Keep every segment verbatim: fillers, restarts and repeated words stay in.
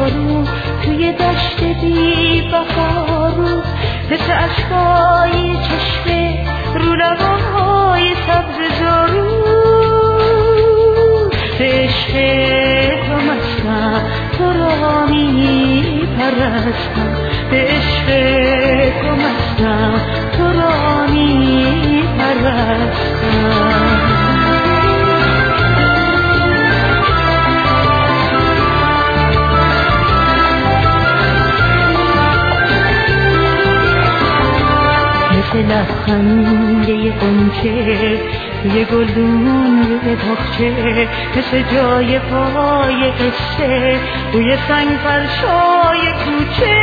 بارون توی دشت بی بهارون، مثل اشکای چشمه رو لبای سبز زارون. به عشق تو مستم، تو را می پرستم. به عشق تو مستم، تو را می پرستم. مثل لبخنده غنچه توی گلدون روی باغچه، مثل جای پای قصه روی سنگ فرشای کوچه.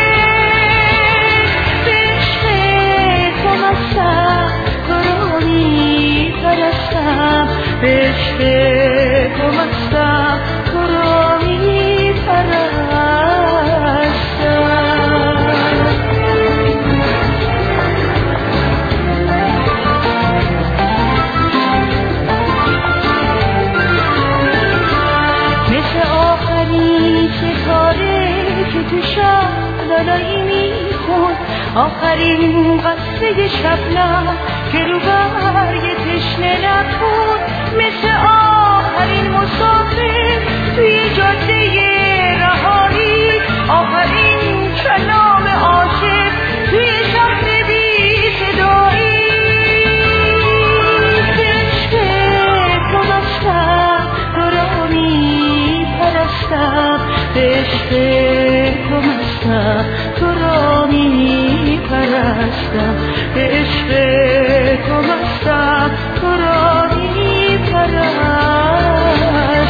به عشق تو مستم، تو را می پرستم. به عشق تو مستم، تو را می پرستم. تو شب لالایی میخون، آخرین قصه شبنم که رو برگ تشنه نکن. مثل آخرین مسافر توی جاده رهایی، آخرین کلام عاشق توی شهر بی صدایی. به عشق تو مستم، تو را می پرستم. به عشق تو مستم، تو را می پرستم. به عشق تو مستم، تو را می پرستم.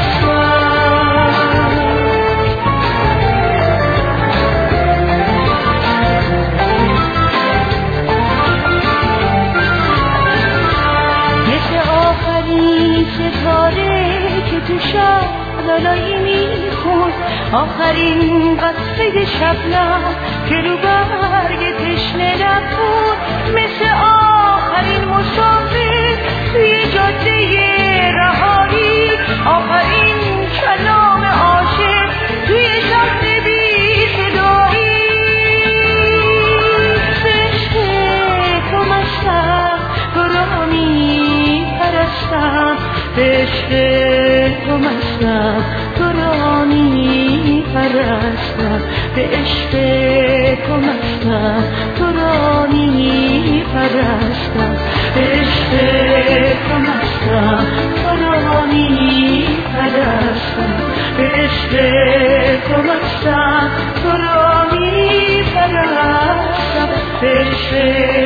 مثل آخرین ستاره که تو شب لالایی میخون، آخرین قصه شبنم که رو برگ تشنه نکن. مثل آخرین مسافر توی جاده رهایی، آخرین کلام عاشق توی شهر بی صدایی. به عشق تو مستم، تو را می پرستم. به عشق تو مستم، تو را می پرستم. به عشق تو مستم، تو را می پرستم. به عشق تو مستم، تو را می پرستم. به عشق تو مستم، تو را می پرستم. به عشق